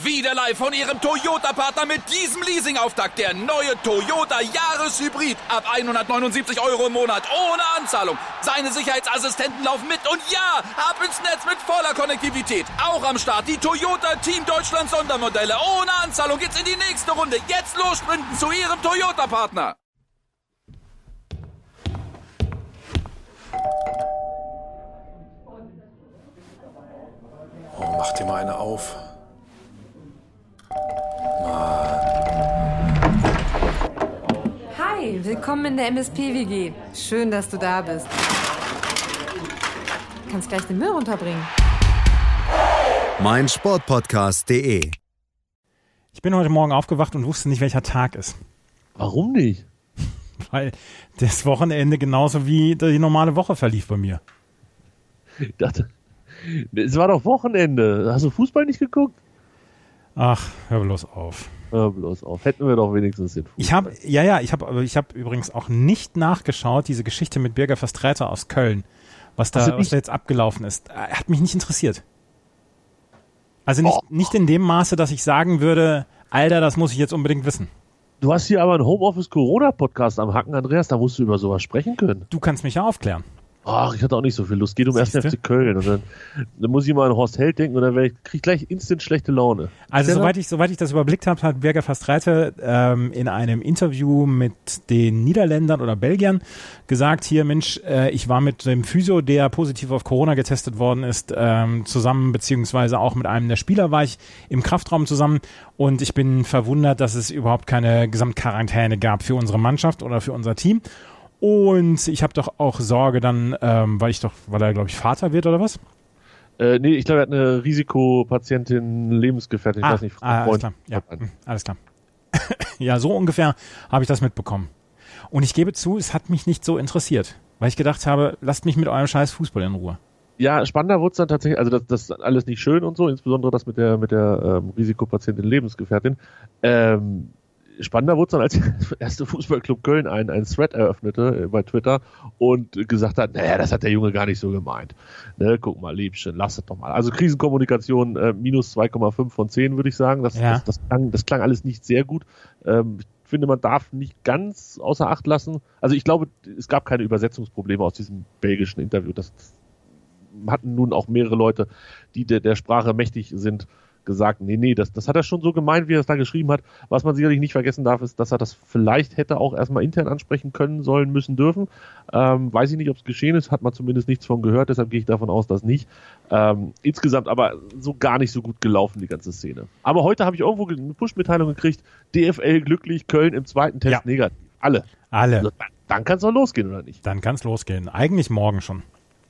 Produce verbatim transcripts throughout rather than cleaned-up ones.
Wieder live von Ihrem Toyota-Partner mit diesem Leasing-Auftakt. Der neue Toyota Jahreshybrid. Ab hundertneunundsiebzig Euro im Monat. Ohne Anzahlung. Seine Sicherheitsassistenten laufen mit. Und ja, ab ins Netz mit voller Konnektivität. Auch am Start die Toyota Team Deutschland Sondermodelle. Ohne Anzahlung geht's in die nächste Runde. Jetzt los sprinten zu Ihrem Toyota-Partner. Oh, mach dir mal eine auf. Hi, willkommen in der M S P W G. Schön, dass du da bist. Du kannst gleich den Müll runterbringen. mein Sportpodcast punkt de. Ich bin heute Morgen aufgewacht und wusste nicht, welcher Tag ist. Warum nicht? Weil das Wochenende genauso wie die normale Woche verlief bei mir. Ich dachte, es war doch Wochenende. Hast du Fußball nicht geguckt? Ach, hör bloß auf. Hör bloß auf. Hätten wir doch wenigstens den Fußball. Ich habe, ja, ja, ich habe, ich habe übrigens auch nicht nachgeschaut, diese Geschichte mit Birger Verstreiter aus Köln, was da, was da jetzt abgelaufen ist. Hat mich nicht interessiert. Also nicht, oh. nicht in dem Maße, dass ich sagen würde, Alter, das muss ich jetzt unbedingt wissen. Du hast hier aber einen Homeoffice-Corona-Podcast am Hacken, Andreas, da musst du über sowas sprechen können. Du kannst mich ja aufklären. Ach, ich hatte auch nicht so viel Lust. Geht um ersten F C Köln. Und dann, dann muss ich mal an Horst Held denken und dann kriege ich gleich instant schlechte Laune. Also soweit ich, soweit ich das überblickt habe, hat Birger Verstreiter ähm, in einem Interview mit den Niederländern oder Belgiern gesagt, hier Mensch, äh, ich war mit dem Physio, der positiv auf Corona getestet worden ist, ähm, zusammen, beziehungsweise auch mit einem der Spieler war ich im Kraftraum zusammen und ich bin verwundert, dass es überhaupt keine Gesamtquarantäne gab für unsere Mannschaft oder für unser Team. Und ich habe doch auch Sorge dann, ähm, weil ich doch, weil er, glaube ich, Vater wird oder was? Äh, nee, ich glaube, er hat eine Risikopatientin, Lebensgefährtin, ich ah, weiß nicht. Ah, alles klar, ja, alles klar. Ja, so ungefähr habe ich das mitbekommen. Und ich gebe zu, es hat mich nicht so interessiert, weil ich gedacht habe, lasst mich mit eurem scheiß Fußball in Ruhe. Ja, spannender wurde es dann tatsächlich, also das, das ist alles nicht schön und so, insbesondere das mit der, mit der ähm, Risikopatientin, Lebensgefährtin. Ähm, Spannender wurde es dann, als der erste Fußballclub Köln einen, einen Thread eröffnete bei Twitter und gesagt hat, naja, das hat der Junge gar nicht so gemeint. Ne, guck mal, Liebchen, lass es doch mal. Also Krisenkommunikation äh, minus zwei Komma fünf von zehn, würde ich sagen. Das, ja. das, das, klang, das klang alles nicht sehr gut. Ähm, ich finde, man darf nicht ganz außer Acht lassen. Also ich glaube, es gab keine Übersetzungsprobleme aus diesem belgischen Interview. Das, das hatten nun auch mehrere Leute, die der, der Sprache mächtig sind, gesagt, nee, nee, das, das hat er schon so gemeint, wie er es da geschrieben hat. Was man sicherlich nicht vergessen darf, ist, dass er das vielleicht hätte auch erstmal intern ansprechen können, sollen, müssen, dürfen. Ähm, weiß ich nicht, ob es geschehen ist, hat man zumindest nichts von gehört, deshalb gehe ich davon aus, dass nicht. Ähm, insgesamt aber so gar nicht so gut gelaufen, die ganze Szene. Aber heute habe ich irgendwo eine Push-Mitteilung gekriegt, D F L glücklich, Köln im zweiten Test ja. negativ. Alle. Alle. Also, dann kann es doch losgehen, oder nicht? Dann kann es losgehen. Eigentlich morgen schon.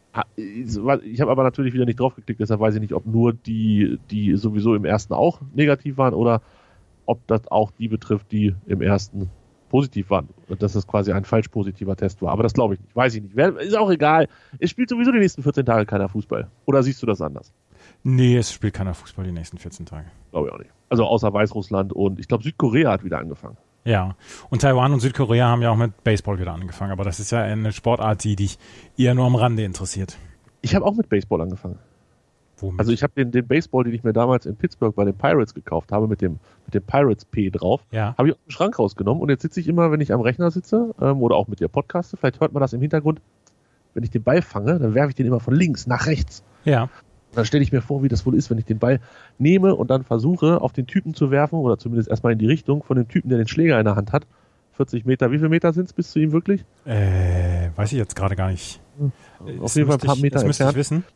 Ich habe aber natürlich wieder nicht draufgeklickt, deshalb weiß ich nicht, ob nur die, die sowieso im ersten auch negativ waren oder ob das auch die betrifft, die im ersten positiv waren. Und dass das quasi ein falsch positiver Test war. Aber das glaube ich nicht. Weiß ich nicht. Ist auch egal. Es spielt sowieso die nächsten vierzehn Tage keiner Fußball. Oder siehst du das anders? Nee, es spielt keiner Fußball die nächsten vierzehn Tage. Glaube ich auch nicht. Also außer Weißrussland und ich glaube Südkorea hat wieder angefangen. Ja, und Taiwan und Südkorea haben ja auch mit Baseball wieder angefangen, aber das ist ja eine Sportart, die dich eher nur am Rande interessiert. Ich habe auch mit Baseball angefangen. Womit? Also ich habe den, den Baseball, den ich mir damals in Pittsburgh bei den Pirates gekauft habe, mit dem, mit dem Pirates P drauf, ja. habe ich aus dem Schrank rausgenommen und jetzt sitze ich immer, wenn ich am Rechner sitze ähm, oder auch mit dir podcaste, vielleicht hört man das im Hintergrund, wenn ich den Ball fange, dann werfe ich den immer von links nach rechts. Ja. Dann stelle ich mir vor, wie das wohl ist, wenn ich den Ball nehme und dann versuche, auf den Typen zu werfen oder zumindest erstmal in die Richtung von dem Typen, der den Schläger in der Hand hat. vierzig Meter, wie viele Meter sind es bis zu ihm wirklich? Äh, weiß ich jetzt gerade gar nicht. Hm. Auf jeden Fall ein paar ich, Meter das müsste entfernt. ich wissen.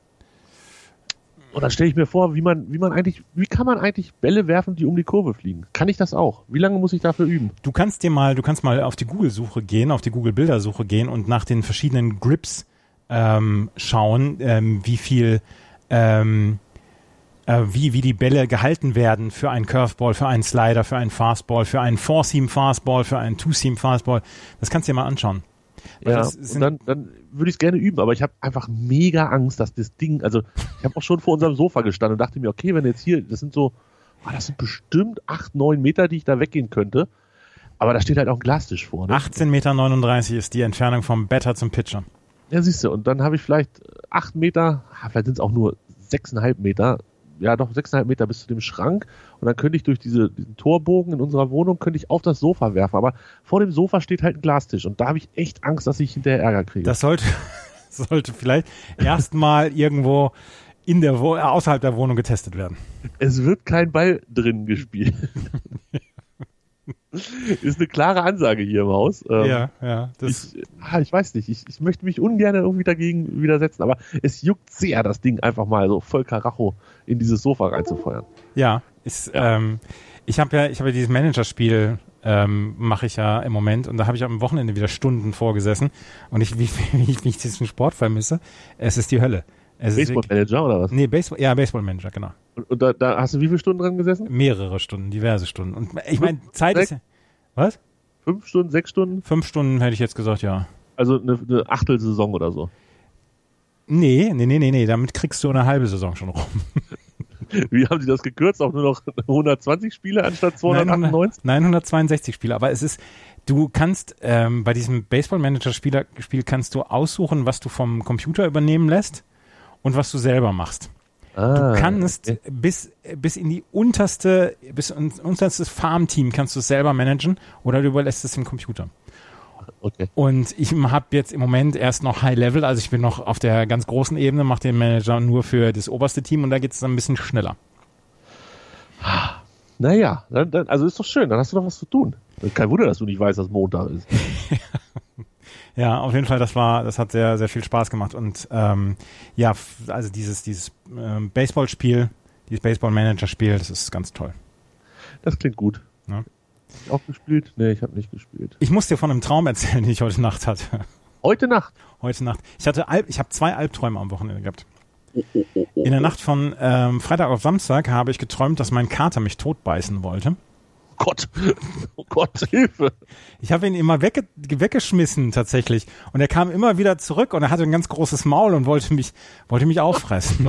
Und dann stelle ich mir vor, wie man, wie man eigentlich, wie kann man eigentlich Bälle werfen, die um die Kurve fliegen? Kann ich das auch? Wie lange muss ich dafür üben? Du kannst dir mal, du kannst mal auf die Google-Suche gehen, auf die Google-Bildersuche gehen und nach den verschiedenen Grips ähm, schauen, ähm, wie viel Ähm, äh, wie, wie die Bälle gehalten werden für einen Curveball, für einen Slider, für einen Fastball, für einen Four-Seam-Fastball, für einen Two-Seam-Fastball. Das kannst du dir mal anschauen. Weil ja, das und dann, dann würde ich es gerne üben, aber ich habe einfach mega Angst, dass das Ding, also ich habe auch schon vor unserem Sofa gestanden und dachte mir, okay, wenn jetzt hier, das sind so, oh, das sind bestimmt acht, neun Meter, die ich da weggehen könnte, aber da steht halt auch ein Glastisch vor. Ne? achtzehn Meter neununddreißig ist die Entfernung vom Batter zum Pitcher. Ja, siehst du, und dann habe ich vielleicht acht Meter, vielleicht sind es auch nur sechseinhalb Meter ja doch sechseinhalb Meter bis zu dem Schrank und dann könnte ich durch diese, diesen Torbogen in unserer Wohnung könnte ich auf das Sofa werfen, aber vor dem Sofa steht halt ein Glastisch und da habe ich echt Angst, dass ich hinterher Ärger kriege. Das sollte, sollte vielleicht erstmal irgendwo in der Wo- außerhalb der Wohnung getestet werden. Es wird kein Ball drin gespielt. Ist eine klare Ansage hier im Haus. Ähm, ja, ja. Das ich, ah, ich weiß nicht, ich, ich möchte mich ungern irgendwie dagegen widersetzen, aber es juckt sehr, das Ding einfach mal so voll Karacho in dieses Sofa reinzufeuern. Ja, ist, ja. Ähm, ich habe ja, ich habe ja dieses Managerspiel ähm, mache ich ja im Moment und da habe ich am Wochenende wieder Stunden vorgesessen und ich, wie, wie, wie ich diesen Sport vermisse, es ist die Hölle. Baseball-Manager oder was? Nee, Baseball, ja, Baseball-Manager, genau. Und, und da, da hast du wie viele Stunden dran gesessen? Mehrere Stunden, diverse Stunden. Und ich meine, Zeit sechs? ist ja... Was? Fünf Stunden, sechs Stunden? Fünf Stunden hätte ich jetzt gesagt, ja. Also eine, eine Achtelsaison oder so? Nee, nee, nee, nee, nee, damit kriegst du eine halbe Saison schon rum. Wie haben sie das gekürzt? Auf nur noch hundertzwanzig Spiele anstatt zweihundertachtundneunzig? Nein, hundertzweiundsechzig Spiele. Aber es ist, du kannst ähm, bei diesem Baseball-Manager-Spiel Spiel kannst du aussuchen, was du vom Computer übernehmen lässt und was du selber machst. Ah, du kannst okay. bis, bis in die unterste, bis ins unterste Farmteam kannst du es selber managen oder du überlässt es dem Computer. Okay. Und ich habe jetzt im Moment erst noch High Level, also ich bin noch auf der ganz großen Ebene, mache den Manager nur für das oberste Team und da geht es dann ein bisschen schneller. Naja, dann, dann, also ist doch schön, dann hast du doch was zu tun. Kein Wunder, dass du nicht weißt, dass Montag ist. Ja, auf jeden Fall, das war, das hat sehr, sehr viel Spaß gemacht und ähm, ja, f- also dieses, dieses ähm, Baseballspiel, dieses Baseball-Manager-Spiel, das ist ganz toll. Das klingt gut. Ja. Hast du auch gespielt? Nee, ich habe nicht gespielt. Ich muss dir von einem Traum erzählen, den ich heute Nacht hatte. Heute Nacht? Heute Nacht. Ich hatte Alp, ich habe zwei Albträume am Wochenende gehabt. In der Nacht von ähm, Freitag auf Samstag habe ich geträumt, dass mein Kater mich totbeißen wollte. Gott, oh Gott, Hilfe. Ich habe ihn immer wegge- weggeschmissen tatsächlich und er kam immer wieder zurück und er hatte ein ganz großes Maul und wollte mich wollte mich auffressen.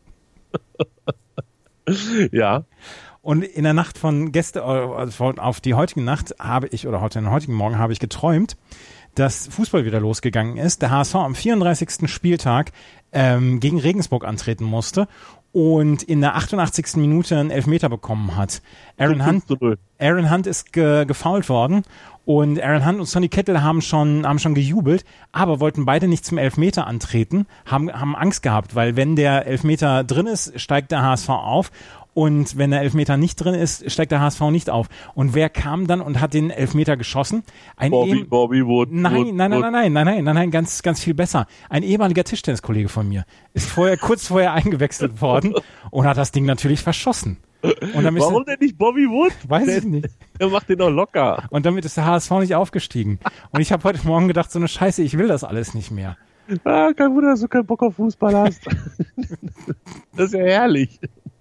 Ja. Und in der Nacht von gestern also auf die heutige Nacht habe ich oder heute den heutigen Morgen habe ich geträumt, dass Fußball wieder losgegangen ist. Der H S V am vierunddreißigsten Spieltag ähm, gegen Regensburg antreten musste und in der achtundachtzigsten Minute einen Elfmeter bekommen hat. Aaron Hunt, Aaron Hunt ist ge, gefoult worden und Aaron Hunt und Sonny Kittel haben schon, haben schon gejubelt, aber wollten beide nicht zum Elfmeter antreten, haben, haben Angst gehabt, weil wenn der Elfmeter drin ist, steigt der H S V auf. Und wenn der Elfmeter nicht drin ist, steigt der H S V nicht auf. Und wer kam dann und hat den Elfmeter geschossen? Ein Bobby, ehem- Bobby Wood. Nein, Wood, nein, nein, Wood. nein, nein, nein, nein, nein, nein, ganz, ganz viel besser. Ein ehemaliger Tischtenniskollege von mir ist vorher, kurz vorher eingewechselt worden und hat das Ding natürlich verschossen. Und damit Warum ist, denn nicht Bobby Wood? weiß der, ich nicht. Der macht den doch locker. Und damit ist der H S V nicht aufgestiegen. Und ich habe heute Morgen gedacht, so eine Scheiße, ich will das alles nicht mehr. Ah, kein Wunder, dass du keinen Bock auf Fußball hast. Das ist ja herrlich.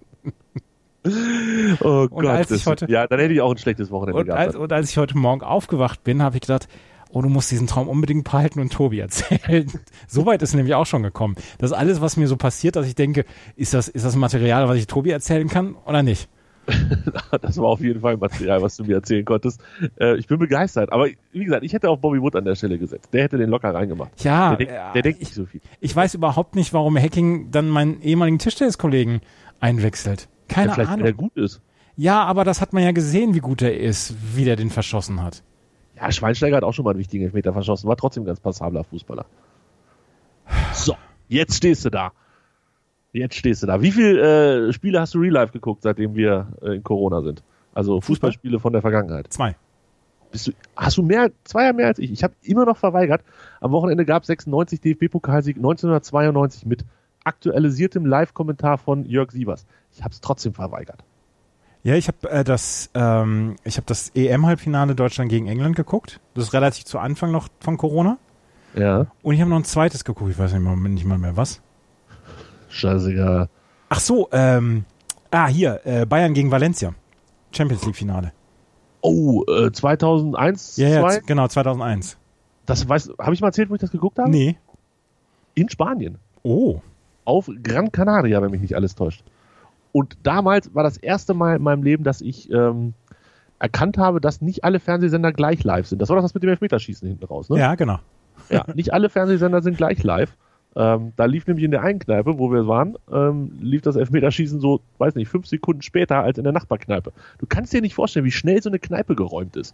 Oh Und Gott. als ich das, heute- ja, dann hätte ich auch ein schlechtes Wochenende Und gehabt. als, und als ich heute Morgen aufgewacht bin, habe ich gedacht, oh, du musst diesen Traum unbedingt behalten und Tobi erzählen. Soweit ist nämlich auch schon gekommen. Das ist alles, was mir so passiert, dass ich denke, ist das, ist das Material, was ich Tobi erzählen kann oder nicht? Das war auf jeden Fall Material, was du mir erzählen konntest. Äh, ich bin begeistert. Aber wie gesagt, ich hätte auf Bobby Wood an der Stelle gesetzt. Der hätte den locker reingemacht. Ja, Der, denk, ja, der denkt ich, nicht so viel. ich weiß überhaupt nicht, warum Hacking dann meinen ehemaligen Tischtenniskollegen einwechselt. Keine Ja, vielleicht, Ahnung. wenn er gut ist. Ja, aber das hat man ja gesehen, wie gut er ist, wie der den verschossen hat. Ja, Schweinsteiger hat auch schon mal einen wichtigen Elfmeter verschossen. War trotzdem ein ganz passabler Fußballer. So, jetzt stehst du da. Jetzt stehst du da. Wie viele äh, Spiele hast du Real Life geguckt, seitdem wir äh, in Corona sind? Also Fußballspiele von der Vergangenheit. Zwei. Bist du, hast du mehr, zweier mehr als ich? Ich habe immer noch verweigert. Am Wochenende gab es sechsundneunzig D F B-Pokalsieg neunzehnhundertzweiundneunzig mit aktualisiertem Live-Kommentar von Jörg Sievers. Ich habe es trotzdem verweigert. Ja, ich habe äh, das, ähm, ich habe das E M-Halbfinale Deutschland gegen England geguckt. Das ist relativ zu Anfang noch von Corona. Ja. Und ich habe noch ein zweites geguckt. Ich weiß nicht mal, nicht mal mehr was. Scheißegal. Ach so, ähm, ah hier, äh, Bayern gegen Valencia, Champions League Finale. Oh, äh, zweitausendeins, Ja, ja, zwei? z- genau, zweitausendeins. Das weiß, habe ich mal erzählt, wo ich das geguckt habe? Nee. In Spanien. Oh. Auf Gran Canaria, wenn mich nicht alles täuscht. Und damals war das erste Mal in meinem Leben, dass ich ähm, erkannt habe, dass nicht alle Fernsehsender gleich live sind. Das war doch das mit dem Elfmeterschießen hinten raus, ne? Ja, genau. Ja, nicht alle Fernsehsender sind gleich live. Ähm, da lief nämlich in der einen Kneipe, wo wir waren, ähm, lief das Elfmeterschießen so, weiß nicht, fünf Sekunden später als in der Nachbarkneipe. Du kannst dir nicht vorstellen, wie schnell so eine Kneipe geräumt ist.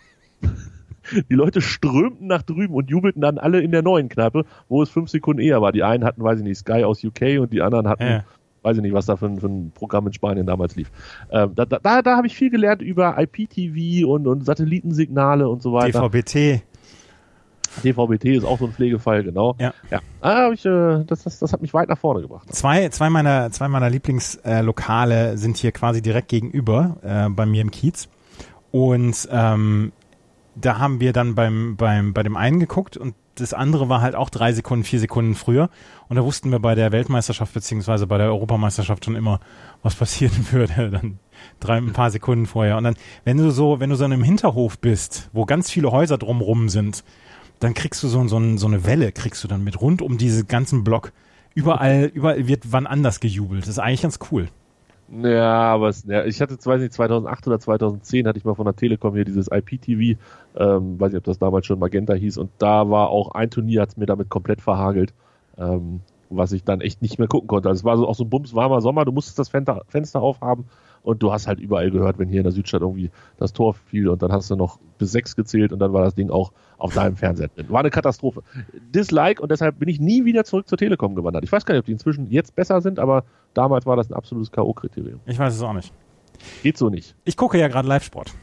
Die Leute strömten nach drüben und jubelten dann alle in der neuen Kneipe, wo es fünf Sekunden eher war. Die einen hatten, weiß ich nicht, Sky aus U K und die anderen hatten, ja. weiß ich nicht, was da für ein, für ein Programm in Spanien damals lief. Ähm, da da, da habe ich viel gelernt über I P T V und, und Satellitensignale und so weiter. D V B T. D V B T ist auch so ein Pflegefall, genau. Ja. ja. Da hab ich, äh, das, das, das hat mich weit nach vorne gebracht. Zwei, zwei meiner, zwei meiner Lieblingslokale sind hier quasi direkt gegenüber, äh, bei mir im Kiez. Und ähm, da haben wir dann beim, beim, bei dem einen geguckt und das andere war halt auch drei Sekunden, vier Sekunden früher. Und da wussten wir bei der Weltmeisterschaft beziehungsweise bei der Europameisterschaft schon immer, was passieren würde. Dann drei, ein paar Sekunden vorher. Und dann, wenn du so, wenn du so in einem Hinterhof bist, wo ganz viele Häuser drumrum sind, dann kriegst du so, so, so eine Welle, kriegst du dann mit rund um diesen ganzen Block. Überall, überall wird wann anders gejubelt. Das ist eigentlich ganz cool. Ja, aber es, ja, ich hatte, weiß nicht, zweitausendacht oder zweitausendzehn hatte ich mal von der Telekom hier dieses I P T V, ähm, weiß nicht, ob das damals schon Magenta hieß, und da war auch ein Turnier, hat es mir damit komplett verhagelt, ähm, was ich dann echt nicht mehr gucken konnte. Also es war so, auch so ein bumswarmer Sommer, du musstest das Fenster, Fenster aufhaben und du hast halt überall gehört, wenn hier in der Südstadt irgendwie das Tor fiel und dann hast du noch bis sechs gezählt und dann war das Ding auch auf deinem Fernseher drin. War eine Katastrophe. Dislike, und deshalb bin ich nie wieder zurück zur Telekom gewandert. Ich weiß gar nicht, ob die inzwischen jetzt besser sind, aber damals war das ein absolutes K O-Kriterium. Ich weiß es auch nicht. Geht so nicht. Ich gucke ja gerade Live-Sport.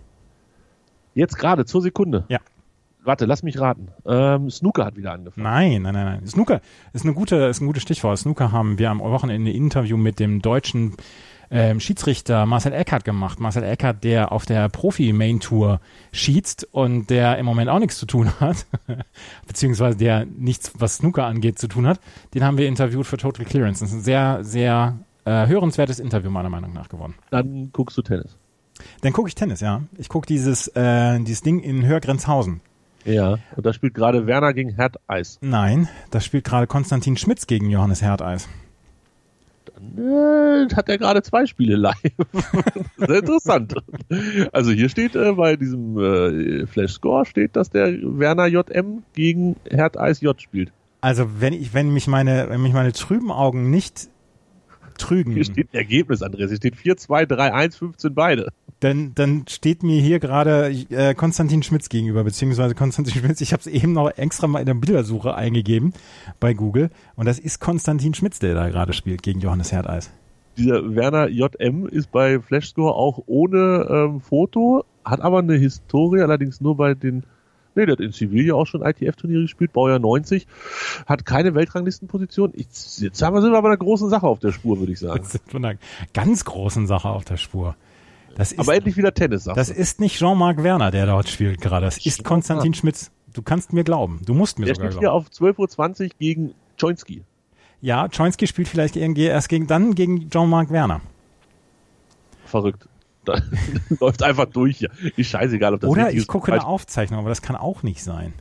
Jetzt gerade, zur Sekunde. Ja. Warte, lass mich raten. Ähm, Snooker hat wieder angefangen. Nein, nein, nein, nein. Snooker ist eine gute, ist ein gutes Stichwort. Snooker haben wir am Wochenende ein Interview mit dem deutschen ähm, Schiedsrichter Marcel Eckhardt gemacht. Marcel Eckhardt, der auf der Profi-Main-Tour schießt und der im Moment auch nichts zu tun hat, beziehungsweise der nichts, was Snooker angeht, zu tun hat. Den haben wir interviewt für Total Clearance. Das ist ein sehr, sehr äh, hörenswertes Interview meiner Meinung nach geworden. Dann guckst du Tennis. Dann gucke ich Tennis, ja. Ich gucke dieses, äh, dieses Ding in Hörgrenzhausen. Ja, und da spielt gerade Werner gegen Herteis. Nein, da spielt gerade Konstantin Schmitz gegen Johannes Herteis. Dann äh, hat er gerade zwei Spiele live. Sehr interessant. Also hier steht äh, bei diesem äh, Flash-Score steht, dass der Werner J M gegen Herteis J spielt. Also wenn ich, wenn mich meine, wenn mich meine trüben Augen nicht trügen. Hier steht ein Ergebnis, Andreas. Hier steht vier zwei, drei eins, fünfzehn beide. Dann, dann steht mir hier gerade äh, Konstantin Schmitz gegenüber, beziehungsweise Konstantin Schmitz. Ich habe es eben noch extra mal in der Bildersuche eingegeben bei Google. Und das ist Konstantin Schmitz, der da gerade spielt gegen Johannes Herteis. Dieser Werner J M ist bei Flashscore auch ohne ähm, Foto, hat aber eine Historie, allerdings nur bei den, nee, der hat in Sevilla auch schon I T F-Turniere gespielt, Baujahr neunzig, hat keine Weltranglistenposition. Jetzt, jetzt haben wir, sind wir bei einer großen Sache auf der Spur, würde ich sagen. Jetzt sind wir einer ganz großen Sache auf der Spur. Das ist, aber endlich wieder Tennis, sagst Das du. ist nicht Jean-Marc Werner, der dort spielt gerade. Das ist Konstantin Schmitz. Du kannst mir glauben. Du musst mir der sogar spielt glauben. hier auf zwölf Uhr zwanzig gegen Choinski. Ja, Choinski spielt vielleicht irgendwie erst gegen, dann gegen Jean-Marc Werner. Verrückt. Da läuft einfach durch hier. Ist scheißegal, ob das Oder richtig ich gucke ist. eine Aufzeichnung, aber das kann auch nicht sein.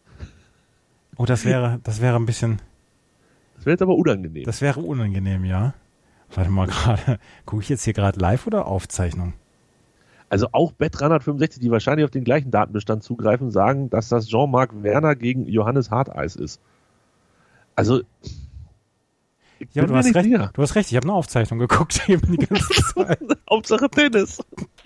Oh, das wäre, das wäre ein bisschen, Das wäre jetzt aber unangenehm. das wäre unangenehm, ja. Warte mal gerade, gucke ich jetzt hier gerade live oder Aufzeichnung? Also auch Bet dreihundertfünfundsechzig, die wahrscheinlich auf den gleichen Datenbestand zugreifen, sagen, dass das Jean-Marc Werner gegen Johannes Harteis ist. Also ich Ja, bin du mir hast nicht recht. sicher. Du hast recht. Ich habe eine Aufzeichnung geguckt eben die ganze Zeit. Hauptsache Tennis.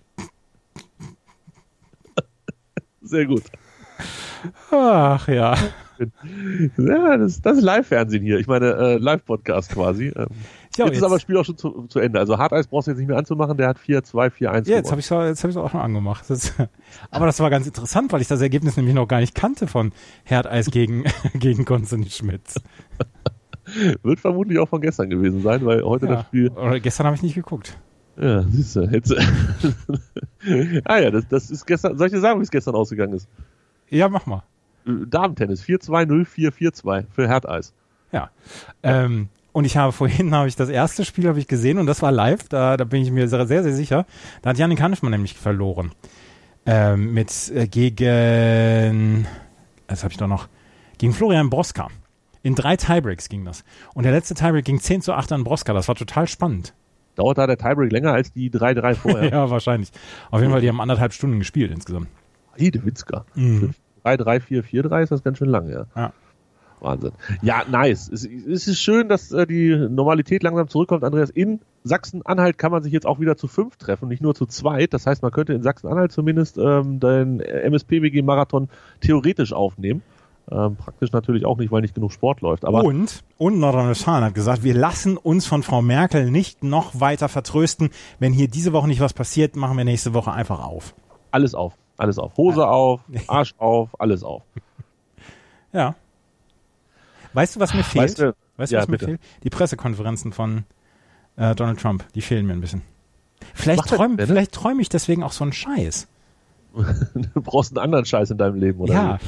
Sehr gut. Ach ja. Ja, das, das ist Live-Fernsehen hier. Ich meine, äh, Live-Podcast quasi. Ähm, Ja, jetzt, ist aber das Spiel auch schon zu, zu Ende. Also Harteis brauchst du jetzt nicht mehr anzumachen. Der hat vier zwei, vier eins Ja, jetzt habe gewonnen. ich es jetzt hab ich's auch schon angemacht. Das, aber das war ganz interessant, weil ich das Ergebnis nämlich noch gar nicht kannte von Herteis gegen, gegen Konstantin Schmitz. Wird vermutlich auch von gestern gewesen sein, weil heute Ja. das Spiel... Oder gestern habe ich nicht geguckt. Ja, siehst du. Jetzt, ah ja, das, das ist gestern... Soll ich dir sagen, wie es gestern ausgegangen ist? Ja, mach mal. Äh, Damen-Tennis. vier zwei, null vier, vier zwei für Herteis. Ja. Ähm, und ich habe vorhin habe ich das erste Spiel habe ich gesehen und das war live, da, da bin ich mir sehr, sehr, sehr sicher. Da hat Jannik Hanfmann nämlich verloren. Ähm, mit äh, gegen, das habe ich doch noch, gegen Florian Broska. In drei Tiebreaks ging das. Und der letzte Tiebreak ging zehn zu acht an Broska. Das war total spannend. Dauert da der Tiebreak länger als die drei drei vorher? Ja, wahrscheinlich. Auf jeden Fall, die haben anderthalb Stunden gespielt insgesamt. Heidewitzka. Mhm. drei drei, vier vier drei ist das ganz schön lang, ja. Ja. Wahnsinn. Ja, nice. Es, es ist schön, dass äh, die Normalität langsam zurückkommt, Andreas. In Sachsen-Anhalt kann man sich jetzt auch wieder zu fünf treffen, nicht nur zu zweit. Das heißt, man könnte in Sachsen-Anhalt zumindest ähm, den M S P W G-Marathon theoretisch aufnehmen. Ähm, praktisch natürlich auch nicht, weil nicht genug Sport läuft. Aber und, und Nordrhein-Westfalen hat gesagt, wir lassen uns von Frau Merkel nicht noch weiter vertrösten. Wenn hier diese Woche nicht was passiert, machen wir nächste Woche einfach auf. Alles auf, alles auf. Hose auf, Arsch auf, alles auf. Ja. Weißt du, was mir fehlt? Weißt du, weißt du ja, was mir bitte. fehlt? Die Pressekonferenzen von äh, Donald Trump, die fehlen mir ein bisschen. Vielleicht Macht er träume denn? vielleicht träum ich deswegen auch so einen Scheiß. Du brauchst einen anderen Scheiß in deinem Leben, oder? Ja.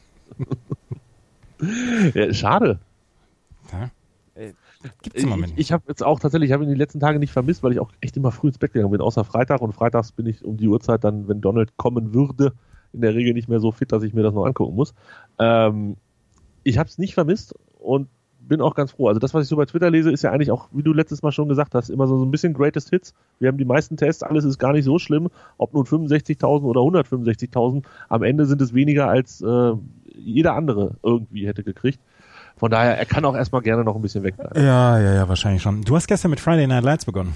Ja, schade. ja. Äh, Gibt's im Moment Ich, nicht. ich habe jetzt auch tatsächlich, ich habe ihn die letzten Tage nicht vermisst, weil ich auch echt immer früh ins Bett gegangen bin, außer Freitag. Und freitags bin ich um die Uhrzeit dann, wenn Donald kommen würde, in der Regel nicht mehr so fit, dass ich mir das noch angucken muss. Ähm, ich habe es nicht vermisst und bin auch ganz froh. Also das, was ich so bei Twitter lese, ist ja eigentlich auch, wie du letztes Mal schon gesagt hast, immer so, so ein bisschen Greatest Hits. Wir haben die meisten Tests, alles ist gar nicht so schlimm. Ob nun fünfundsechzigtausend oder hundertfünfundsechzigtausend, am Ende sind es weniger als äh, jeder andere irgendwie hätte gekriegt. Von daher, er kann auch erstmal gerne noch ein bisschen wegbleiben. Ja, ja, ja, wahrscheinlich schon. Du hast gestern mit Friday Night Lights begonnen.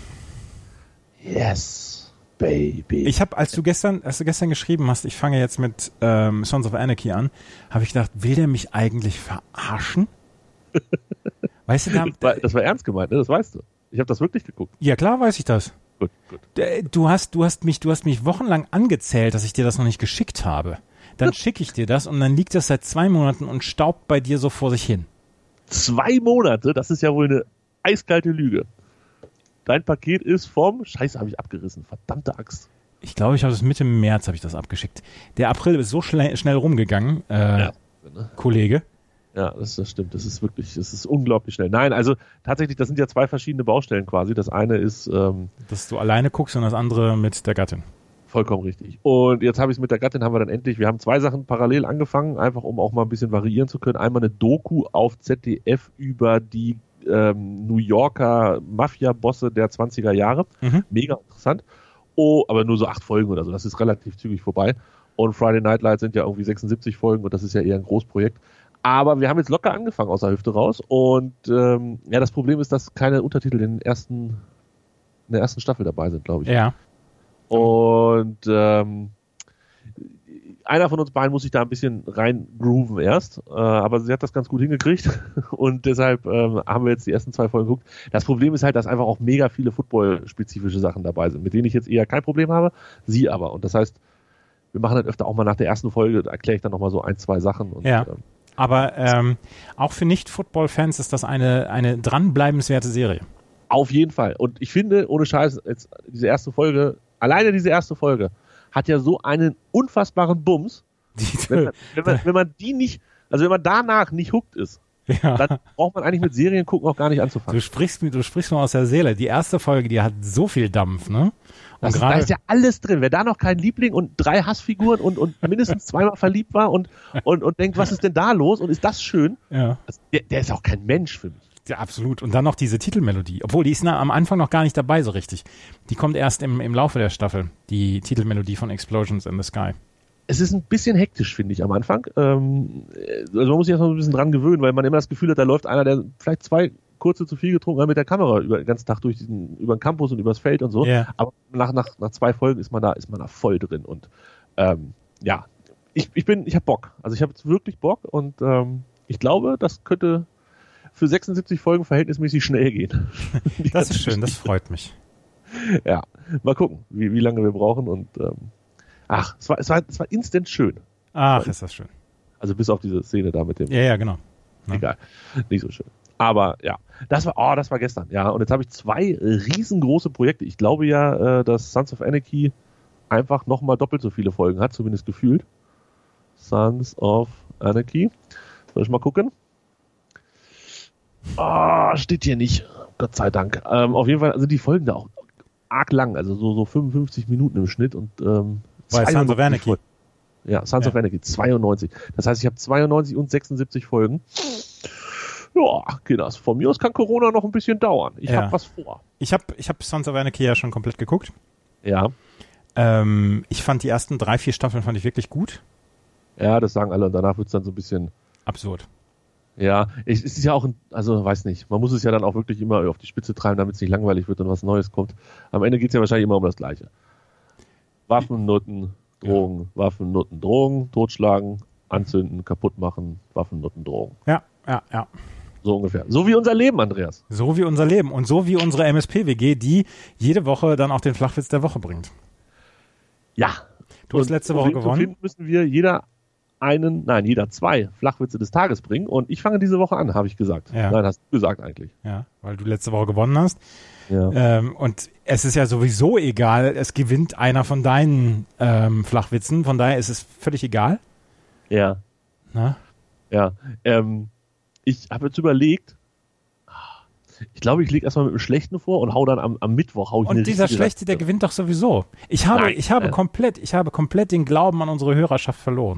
Yes, baby. Ich habe, als du gestern, als du gestern geschrieben hast, ich fange jetzt mit ähm, Sons of Anarchy an, habe ich gedacht, will der mich eigentlich verarschen? Weißt du, da, das, war, das war ernst gemeint, ne? Das weißt du. Ich habe das wirklich geguckt. ja klar, weiß ich das. Gut, gut. Du hast, du hast mich, du hast mich wochenlang angezählt, dass ich dir das noch nicht geschickt habe. Dann schicke ich dir das und dann liegt das seit zwei Monaten und staubt bei dir so vor sich hin. Zwei Monate? Das ist ja wohl eine eiskalte Lüge. Dein Paket ist vom... Scheiße, habe ich abgerissen. Verdammte Axt. Ich glaube, ich habe das Mitte März habe ich das abgeschickt. Der April ist so schnell, schnell rumgegangen, äh, Ja. Kollege. Ja, das, das stimmt. Das ist wirklich, das ist unglaublich schnell. Nein, also tatsächlich, das sind ja zwei verschiedene Baustellen quasi. Das eine ist ähm, Dass du alleine guckst und das andere mit der Gattin. vollkommen richtig. Und jetzt habe ich es mit der Gattin, haben wir dann endlich, wir haben zwei Sachen parallel angefangen, einfach um auch mal ein bisschen variieren zu können. Einmal eine Doku auf Z D F über die ähm, New Yorker Mafia-Bosse der zwanziger Jahre. Mhm. Mega interessant. Oh, aber nur so acht Folgen oder so. Das ist relativ zügig vorbei. Und Friday Night Lights sind ja irgendwie sechsundsiebzig Folgen und das ist ja eher ein Großprojekt. Aber wir haben jetzt locker angefangen aus der Hüfte raus und ähm, ja, das Problem ist, dass keine Untertitel in, den ersten, in der ersten Staffel dabei sind, glaube ich. Ja. Und ähm, einer von uns beiden muss sich da ein bisschen rein grooven erst, äh, aber sie hat das ganz gut hingekriegt und deshalb ähm, haben wir jetzt die ersten zwei Folgen geguckt. Das Problem ist halt, dass einfach auch mega viele Football-spezifische Sachen dabei sind, mit denen ich jetzt eher kein Problem habe, sie aber. Und das heißt, wir machen dann öfter auch mal nach der ersten Folge, da erkläre ich dann nochmal so ein, zwei Sachen. Und, Ja. ähm, Aber ähm, auch für Nicht-Football-Fans ist das eine, eine dranbleibenswerte Serie. Auf jeden Fall. Und ich finde, ohne Scheiß, jetzt diese erste Folge, alleine diese erste Folge, hat ja so einen unfassbaren Bums, wenn man, wenn man, wenn man die nicht, also wenn man danach nicht hooked ist, Ja. dann braucht man eigentlich mit Serien gucken auch gar nicht anzufangen. Du sprichst, du sprichst nur aus der Seele. Die erste Folge, die hat so viel Dampf, ne? Und Das ist, gerade- da ist ja alles drin. Wer da noch kein Liebling und drei Hassfiguren und, und mindestens zweimal verliebt war und, und, und denkt, was ist denn da los und ist das schön, ja. das, der, der ist auch kein Mensch für mich. Ja, absolut. Und dann noch diese Titelmelodie. Obwohl, die ist na, am Anfang noch gar nicht dabei so richtig. Die kommt erst im, im Laufe der Staffel. Die Titelmelodie von Explosions in the Sky. Es ist ein bisschen hektisch, finde ich, am Anfang. Ähm, also man muss sich erst mal ein bisschen dran gewöhnen, weil man immer das Gefühl hat, da läuft einer, der vielleicht zwei kurze zu viel getrunken hat mit der Kamera über den ganzen Tag durch diesen, über den Campus und übers Feld und so. Ja. Aber nach, nach, nach zwei Folgen ist man da, ist man da voll drin. Und ähm, ja, ich, ich bin, ich habe Bock. Also ich habe jetzt wirklich Bock und ähm, ich glaube, das könnte für sechsundsiebzig Folgen verhältnismäßig schnell gehen. Das ist schön, das freut mich. Ja, mal gucken, wie, wie lange wir brauchen und ähm, ach, es war, es war, es war instant schön. Ach, ist das schön. Also bis auf diese Szene da mit dem, Ja, ja, genau. Ja. egal, nicht so schön. Aber ja, das war, oh, das war gestern. Ja, und jetzt habe ich zwei riesengroße Projekte. Ich glaube ja, äh, dass Sons of Anarchy einfach nochmal doppelt so viele Folgen hat, zumindest gefühlt. Sons of Anarchy. Soll ich mal gucken? Ah, steht hier nicht. Gott sei Dank. Ähm, auf jeden Fall sind die Folgen da auch arg lang, also so, so fünfundfünfzig Minuten im Schnitt und ähm, Bei Sons of Anarchy. Folgen. Ja, Sons Ja. of Anarchy, zweiundneunzig. Das heißt, ich habe zweiundneunzig und sechsundsiebzig Folgen. Ja, Kinders, von mir aus kann Corona noch ein bisschen dauern. Ich Ja. habe was vor. Ich habe ich hab Sons of Anarchy ja schon komplett geguckt. Ja, Ähm, ich fand die ersten drei, vier Staffeln fand ich wirklich gut. ja, das sagen alle und danach wird es dann so ein bisschen, Absurd. Ja, es ist ja auch, ein, also weiß nicht, man muss es ja dann auch wirklich immer auf die Spitze treiben, damit es nicht langweilig wird und was Neues kommt. Am Ende geht es ja wahrscheinlich immer um das Gleiche. Waffen, Nutten, Drogen, ja. Waffen, Nutten, Drogen, totschlagen, anzünden, kaputt machen, Waffen, Nutten, Drogen. Ja, ja, ja. So ungefähr. So wie unser Leben, Andreas. So wie unser Leben und so wie unsere M S P W G, die jede Woche dann auch den Flachwitz der Woche bringt. Ja. Du hast letzte Woche gewonnen. Finden müssen wir jeder einen, nein, jeder zwei Flachwitze des Tages bringen und ich fange diese Woche an, habe ich gesagt. Ja. Nein, hast du gesagt eigentlich. Ja, weil du letzte Woche gewonnen hast. Ja. Ähm, und es ist ja sowieso egal, es gewinnt einer von deinen ähm, Flachwitzen, von daher ist es völlig egal. Ja. Na? Ja. Ähm, ich habe jetzt überlegt, ich glaube, ich lege erstmal mit einem Schlechten vor und hau dann am, am Mittwoch hau ich Und eine dieser richtige Schlechte, der gewinnt doch sowieso. Ich habe, Nein. ich habe Äh. komplett, ich habe komplett den Glauben an unsere Hörerschaft verloren.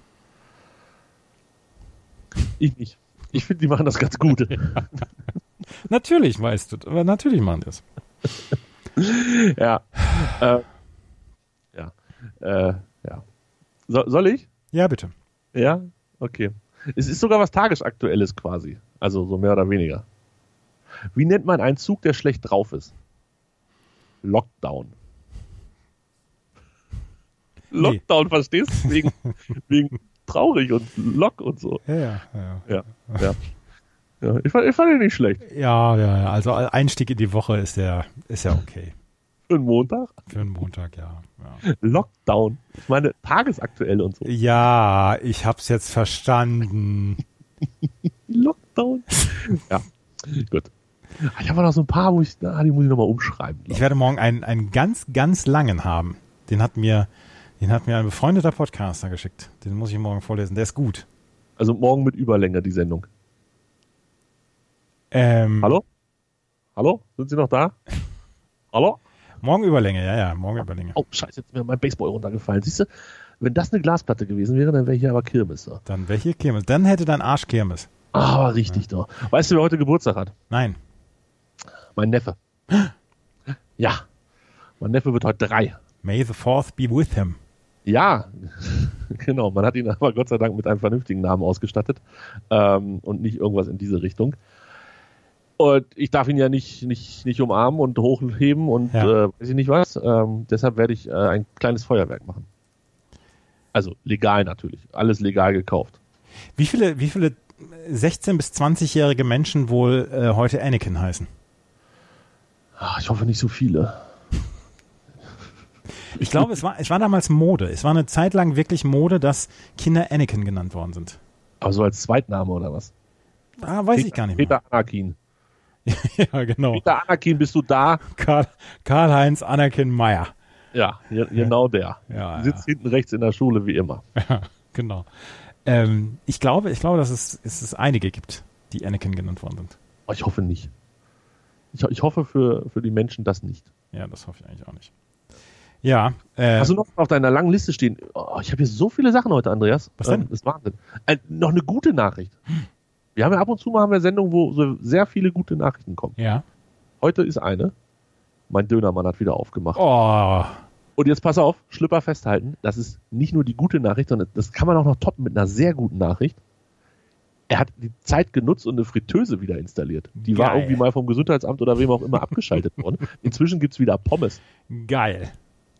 Ich nicht. Ich finde, die machen das ganz gut. Natürlich, weißt du, aber natürlich machen die das. Ja. Äh, ja. Äh, ja. So, soll ich? Ja, bitte. Ja? Okay. Es ist sogar was Tagesaktuelles quasi. Also so mehr oder weniger. Wie nennt man einen Zug, der schlecht drauf ist? Lockdown. Nee. Lockdown, verstehst du? Wegen, wegen traurig und Lock und so. Ja, ja, ja. Ja, ja. ja ich, fand, ich fand ihn nicht schlecht. Ja, ja, ja. Also Einstieg in die Woche ist ja, ist ja okay. Für einen Montag? Für einen Montag, ja. ja. Lockdown. Ich meine, tagesaktuell und so. Ja, ich hab's jetzt verstanden. Lockdown. Ja, gut. Ich habe noch so ein paar, wo ich, na, die muss ich nochmal umschreiben. Ich werde morgen einen, einen ganz, ganz langen haben. Den hat mir, den hat mir ein befreundeter Podcaster geschickt. Den muss ich morgen vorlesen. Der ist gut. Also morgen mit Überlänge, die Sendung. Ähm, Hallo? Hallo? Sind Sie noch da? Hallo? Morgen Überlänge, ja, ja, morgen Überlänge. Oh, scheiße, jetzt ist mir mein Baseball runtergefallen. Siehst du, wenn das eine Glasplatte gewesen wäre, dann wäre hier aber Kirmes. So. Dann welche Kirmes? Dann hätte dein Arsch Kirmes. Aber richtig ja. doch. Weißt du, wer heute Geburtstag hat? Nein. Mein Neffe. Ja. Mein Neffe wird heute drei. May the fourth be with him. Ja, genau. Man hat ihn aber Gott sei Dank mit einem vernünftigen Namen ausgestattet ähm, und nicht irgendwas in diese Richtung. Und ich darf ihn ja nicht, nicht, nicht umarmen und hochheben und ja. äh, weiß ich nicht was. Ähm, deshalb werde ich äh, ein kleines Feuerwerk machen. Also legal natürlich. Alles legal gekauft. Wie viele, wie viele sechzehn- bis zwanzigjährige Menschen wohl äh, heute Anakin heißen? Ach, ich hoffe nicht so viele. Ich glaube, es war, es war damals Mode. Es war eine Zeit lang wirklich Mode, dass Kinder Anakin genannt worden sind. Aber so als Zweitname oder was? Ah, weiß Peter, ich gar nicht mehr. Peter Anakin. Ja, genau. Peter Anakin, bist du da? Karl, Karl-Heinz Anakin Meyer. Ja, genau der. Ja, Sitzt ja. hinten rechts in der Schule, wie immer. Ja, genau. Ähm, ich glaube, ich glaube, dass es, es es einige gibt, die Anakin genannt worden sind. Oh, ich hoffe nicht. Ich, ich hoffe für, für die Menschen das nicht. Ja, das hoffe ich eigentlich auch nicht. Ja. Äh, Hast du noch auf deiner langen Liste stehen? Oh, ich habe hier so viele Sachen heute, Andreas. Was denn? Ähm, das ist Wahnsinn. Äh, noch eine gute Nachricht. Wir haben ja ab und zu mal haben wir Sendungen, wo so sehr viele gute Nachrichten kommen. ja. Heute ist eine. Mein Dönermann hat wieder aufgemacht. Oh. Und jetzt pass auf, Schlüpper festhalten. Das ist nicht nur die gute Nachricht, sondern das kann man auch noch toppen mit einer sehr guten Nachricht. Er hat die Zeit genutzt und eine Fritteuse wieder installiert. Die war Geil. irgendwie mal vom Gesundheitsamt oder wem auch immer abgeschaltet worden. Inzwischen gibt's wieder Pommes. Geil.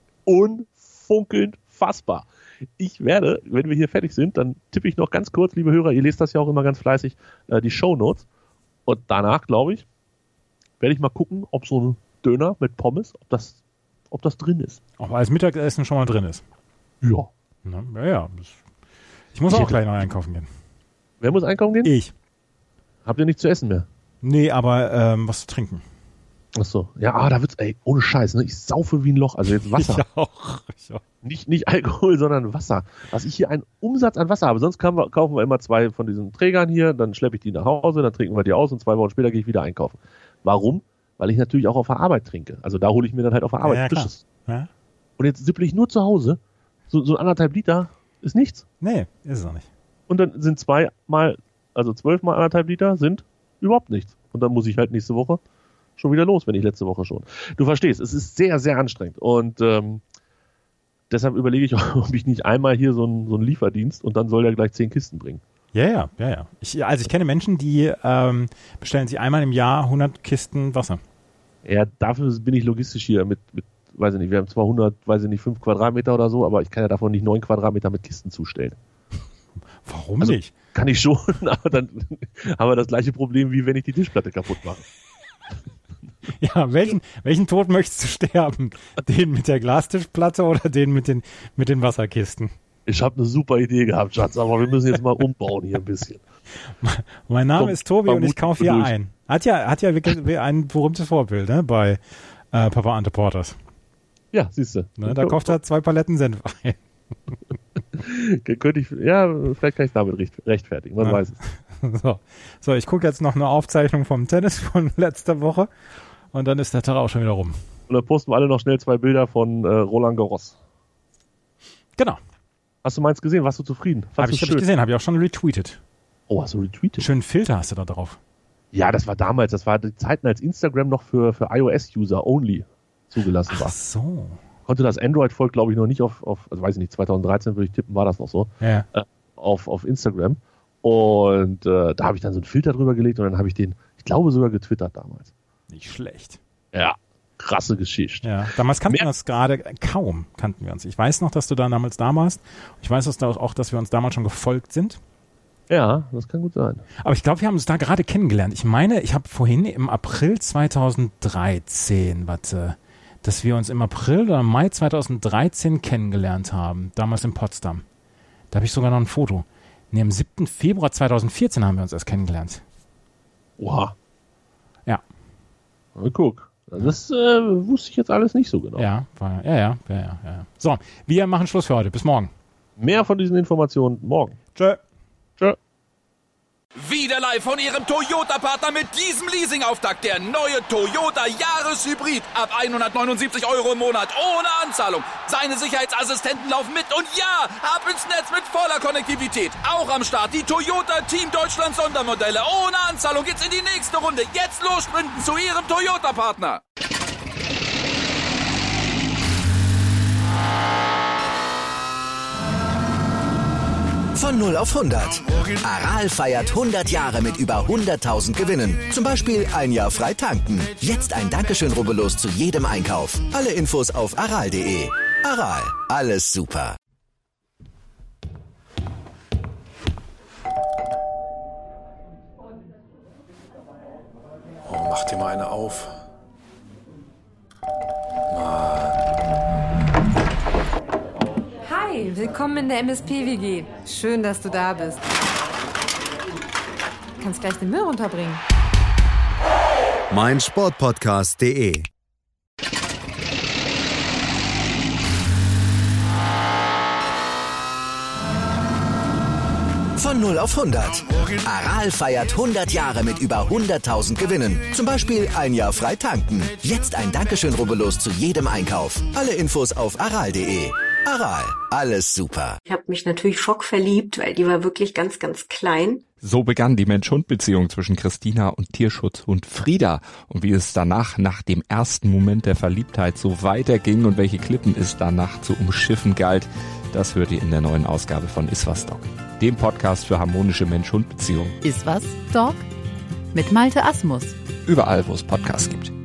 Unfunkelnd fassbar. Ich werde, wenn wir hier fertig sind, dann tippe ich noch ganz kurz, liebe Hörer, ihr lest das ja auch immer ganz fleißig, äh, die Shownotes. Und danach, glaube ich, werde ich mal gucken, ob so ein Döner mit Pommes, ob das, ob das drin ist. Auch als Mittagessen schon mal drin ist. Ja. Na, ja, ja. Das- Ich muss Ich auch hätte- gleich noch einkaufen gehen. Wer muss einkaufen gehen? Ich. Habt ihr nichts zu essen mehr? Nee, aber ähm, was zu trinken. Achso. Ja, ah, da wird's, ey, ohne Scheiß, ne? Ich saufe wie ein Loch. Also jetzt Wasser. Ich auch. Ich auch. Nicht, nicht Alkohol, sondern Wasser. Was ich hier einen Umsatz an Wasser habe. Sonst kann, kaufen wir immer zwei von diesen Trägern hier, dann schleppe ich die nach Hause, dann trinken wir die aus und zwei Wochen später gehe ich wieder einkaufen. Warum? Weil ich natürlich auch auf der Arbeit trinke. Also da hole ich mir dann halt auf der Arbeit Ja, ja, klar. Frisches. Ja? Und jetzt sipple ich nur zu Hause. So, so anderthalb Liter ist nichts. Nee, ist es auch nicht. Und dann sind zwei mal, also zwölf mal anderthalb Liter sind überhaupt nichts. Und dann muss ich halt nächste Woche schon wieder los, wenn ich letzte Woche schon. Du verstehst, es ist sehr, sehr anstrengend. Und ähm, deshalb überlege ich, ob ich nicht einmal hier so einen, so einen Lieferdienst und dann soll der gleich zehn Kisten bringen. Ja, ja, ja, ja. Ich, also ich kenne Menschen, die ähm, bestellen sich einmal im Jahr hundert Kisten Wasser. Ja, dafür bin ich logistisch hier mit, mit, weiß ich nicht, wir haben zwar hundert, weiß ich nicht, fünf Quadratmeter oder so, aber ich kann ja davon nicht neun Quadratmeter mit Kisten zustellen. Warum also, nicht? Kann ich schon, aber dann haben wir das gleiche Problem, wie wenn ich die Tischplatte kaputt mache. Ja, welchen, welchen Tod möchtest du sterben? Den mit der Glastischplatte oder den mit den, mit den Wasserkisten? Ich habe eine super Idee gehabt, Schatz, aber wir müssen jetzt mal umbauen hier ein bisschen. Mein Name Komm, ist Tobi und ich kaufe hier durch. ein. Hat ja, hat ja wirklich ein berühmtes Vorbild, ne, bei äh, Papa Ante Porters. Ja, siehst du. Ne, da kauft er zwei Paletten Senf ein. Könnte ich, ja, vielleicht kann ich damit recht, rechtfertigen, man Ja. weiß es. So, so ich gucke jetzt noch eine Aufzeichnung vom Tennis von letzter Woche und dann ist der Tag auch schon wieder rum. Und dann posten wir alle noch schnell zwei Bilder von äh, Roland Garros. Genau. Hast du meins gesehen? Warst du zufrieden? Habe Fandst ich, du hab ich gesehen, habe ich auch schon retweetet. Oh, hast du retweetet? Schönen Filter hast du da drauf. Ja, das war damals, das war die Zeiten, als Instagram noch für, für iOS-User only zugelassen Ach war. so. Konnte das Android-Volk, glaube ich, noch nicht auf, auf, also weiß ich nicht, zwanzig dreizehn würde ich tippen, war das noch so, Ja. äh, auf, auf Instagram. Und äh, da habe ich dann so einen Filter drüber gelegt und dann habe ich den, ich glaube, sogar getwittert damals. Nicht schlecht. Ja, krasse Geschichte. Ja, damals kannten Mehr- wir uns gerade, kaum kannten wir uns. Ich weiß noch, dass du da damals da warst. Ich weiß auch, dass wir uns damals schon gefolgt sind. Ja, das kann gut sein. Aber ich glaube, wir haben uns da gerade kennengelernt. Ich meine, ich habe vorhin im April zweitausenddreizehn, warte, dass wir uns im April oder Mai zweitausenddreizehn kennengelernt haben. Damals in Potsdam. Da habe ich sogar noch ein Foto. Nee, am siebten Februar zweitausendvierzehn haben wir uns erst kennengelernt. Oha. Ja. Na, guck. Das äh, wusste ich jetzt alles nicht so genau. Ja, war, ja, ja, ja, ja, ja. So, wir machen Schluss für heute. Bis morgen. Mehr von diesen Informationen morgen. Tschö. Tschö. Wieder live von Ihrem Toyota-Partner mit diesem Leasing-Auftakt. Der neue Toyota Jahreshybrid. Ab hundertneunundsiebzig Euro im Monat. Ohne Anzahlung. Seine Sicherheitsassistenten laufen mit. Und ja, ab ins Netz mit voller Konnektivität. Auch am Start die Toyota Team Deutschland Sondermodelle. Ohne Anzahlung geht's in die nächste Runde. Jetzt los sprinten zu Ihrem Toyota-Partner. Von null auf hundert. Aral feiert hundert Jahre mit über hunderttausend Gewinnen. Zum Beispiel ein Jahr frei tanken. Jetzt ein Dankeschön, rubbellos zu jedem Einkauf. Alle Infos auf aral punkt de. Aral, alles super. Oh, mach dir mal eine auf. Hi, willkommen in der M S P W G. Schön, dass du da bist. Du kannst gleich den Müll runterbringen. mein Sportpodcast punkt de Von null auf hundert. Aral feiert hundert Jahre mit über hunderttausend Gewinnen. Zum Beispiel ein Jahr frei tanken. Jetzt ein Dankeschön, rubbellos zu jedem Einkauf. Alle Infos auf aral punkt de. Aral, alles super. Ich habe mich natürlich schockverliebt, weil die war wirklich ganz, ganz klein. So begann die Mensch-Hund-Beziehung zwischen Christina und Tierschutzhund Frieda. Und wie es danach, nach dem ersten Moment der Verliebtheit, so weiterging und welche Klippen es danach zu umschiffen galt, das hört ihr in der neuen Ausgabe von Iswas Dog, dem Podcast für harmonische Mensch-Hund-Beziehungen. Iswas Dog mit Malte Asmus. Überall, wo es Podcasts gibt.